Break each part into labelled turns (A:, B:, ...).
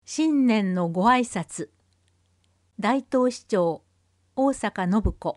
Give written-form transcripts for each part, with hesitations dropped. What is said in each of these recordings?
A: 新年のご挨拶。大東市長大坂信子。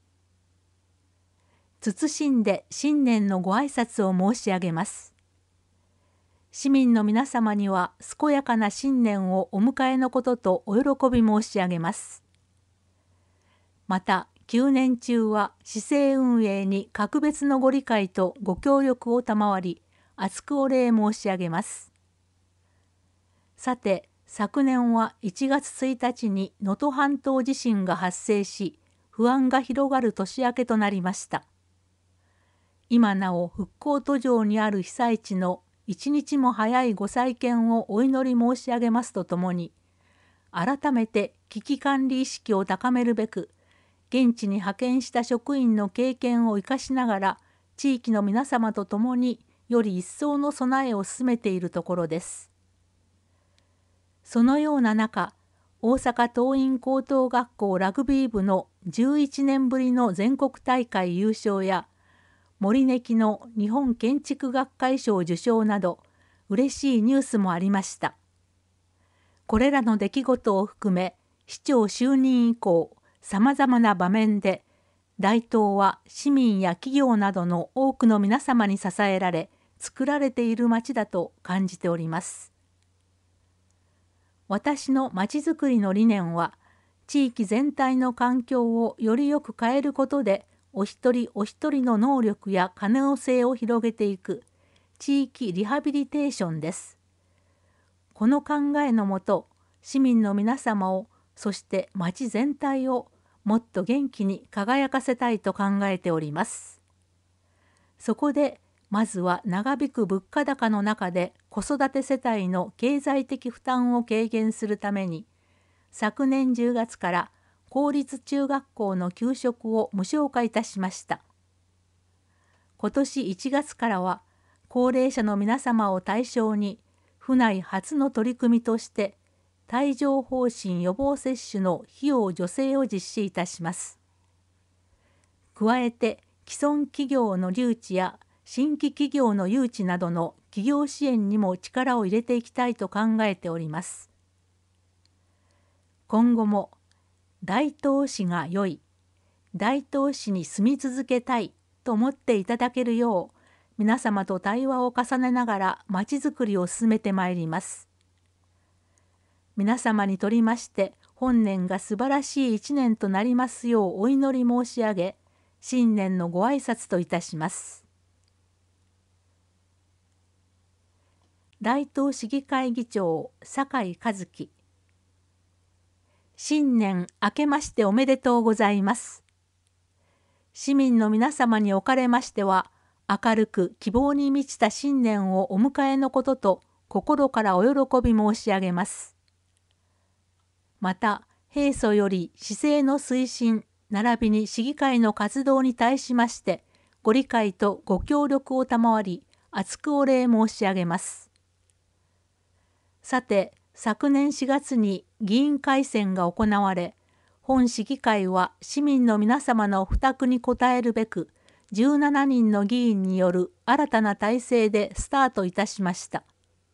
A: 謹んで新年のご挨拶を申し上げます。市民の皆様には健やかな新年をお迎えのこととお喜び申し上げます。また旧年中は市政運営に格別のご理解とご協力を賜り厚くお礼申し上げます。さて昨年は1月1日に能登半島地震が発生し不安が広がる年明けとなりました。今なお復興途上にある被災地の一日も早いご再建をお祈り申し上げますとともに、改めて危機管理意識を高めるべく、現地に派遣した職員の経験を生かしながら、地域の皆様と共により一層の備えを進めているところです。そのような中、大阪桐蔭高等学校ラグビー部の11年ぶりの全国大会優勝や、森根木の日本建築学会賞受賞など嬉しいニュースもありました。これらの出来事を含め市長就任以降さまざまな場面で大東は市民や企業などの多くの皆様に支えられ作られている町だと感じております。私の町づくりの理念は地域全体の環境をよりよく変えることでお一人お一人の能力や可能性を広げていく地域リハビリテーションです。この考えのもと、市民の皆様を、そして町全体をもっと元気に輝かせたいと考えております。そこで、まずは長引く物価高の中で子育て世帯の経済的負担を軽減するために、昨年10月から公立中学校の給食を無償化いたしました。今年1月からは高齢者の皆様を対象に府内初の取り組みとして帯状疱疹予防接種の費用助成を実施いたします。加えて既存企業の誘致や新規企業の誘致などの企業支援にも力を入れていきたいと考えております。今後も大東市が良い、大東市に住み続けたいと思っていただけるよう、皆様と対話を重ねながらまちづくりを進めてまいります。皆様にとりまして本年が素晴らしい一年となりますようお祈り申し上げ、新年のご挨拶といたします。大東市議会議長酒井一樹。新年明けましておめでとうございます。市民の皆様におかれましては、明るく希望に満ちた新年をお迎えのことと心からお喜び申し上げます。また、平素より市政の推進並びに市議会の活動に対しまして、ご理解とご協力を賜り、厚くお礼申し上げます。さて、昨年4月に議員改選が行われ、本市議会は市民の皆様の負託に応えるべく、17人の議員による新たな体制でスタートいたしました。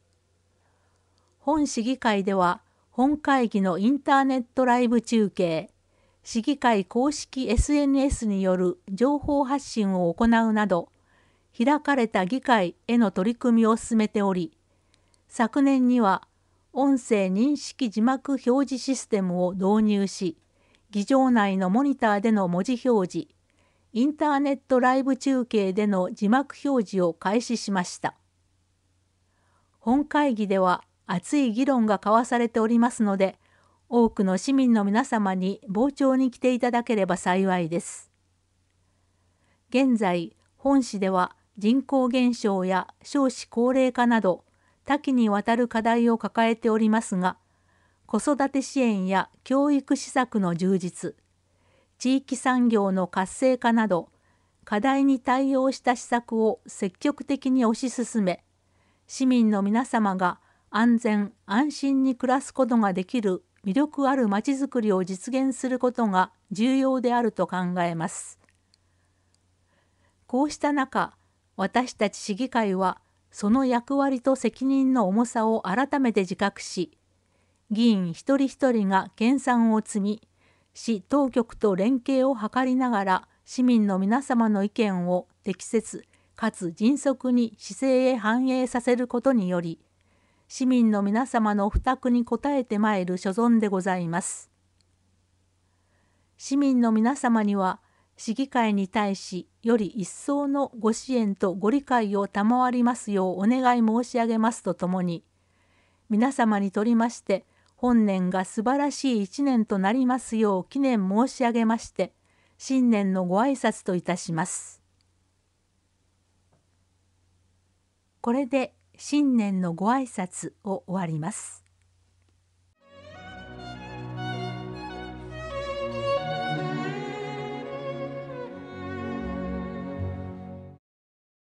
A: 本市議会では、本会議のインターネットライブ中継、市議会公式 SNS による情報発信を行うなど、開かれた議会への取り組みを進めており、昨年には、音声認識字幕表示システムを導入し、議場内のモニターでの文字表示、インターネットライブ中継での字幕表示を開始しました。本会議では熱い議論が交わされておりますので、多くの市民の皆様に傍聴に来ていただければ幸いです。現在、本市では人口減少や少子高齢化など、多岐にわたる課題を抱えておりますが、子育て支援や教育施策の充実、地域産業の活性化など、課題に対応した施策を積極的に推し進め、市民の皆様が安全・安心に暮らすことができる魅力あるまちづくりを実現することが重要であると考えます。こうした中、私たち市議会は、その役割と責任の重さを改めて自覚し、 議員一人一人が研鑽を積み、市当局と連携を図りながら市民の皆様の意見を適切かつ迅速に市政へ反映させることにより、市民の皆様の負託に応えてまいる所存でございます。市民の皆様には、市議会に対しより一層のご支援とご理解を賜りますようお願い申し上げますとともに、皆様にとりまして本年が素晴らしい一年となりますよう祈念申し上げまして、新年のご挨拶といたします。これで新年のご挨拶を終わります。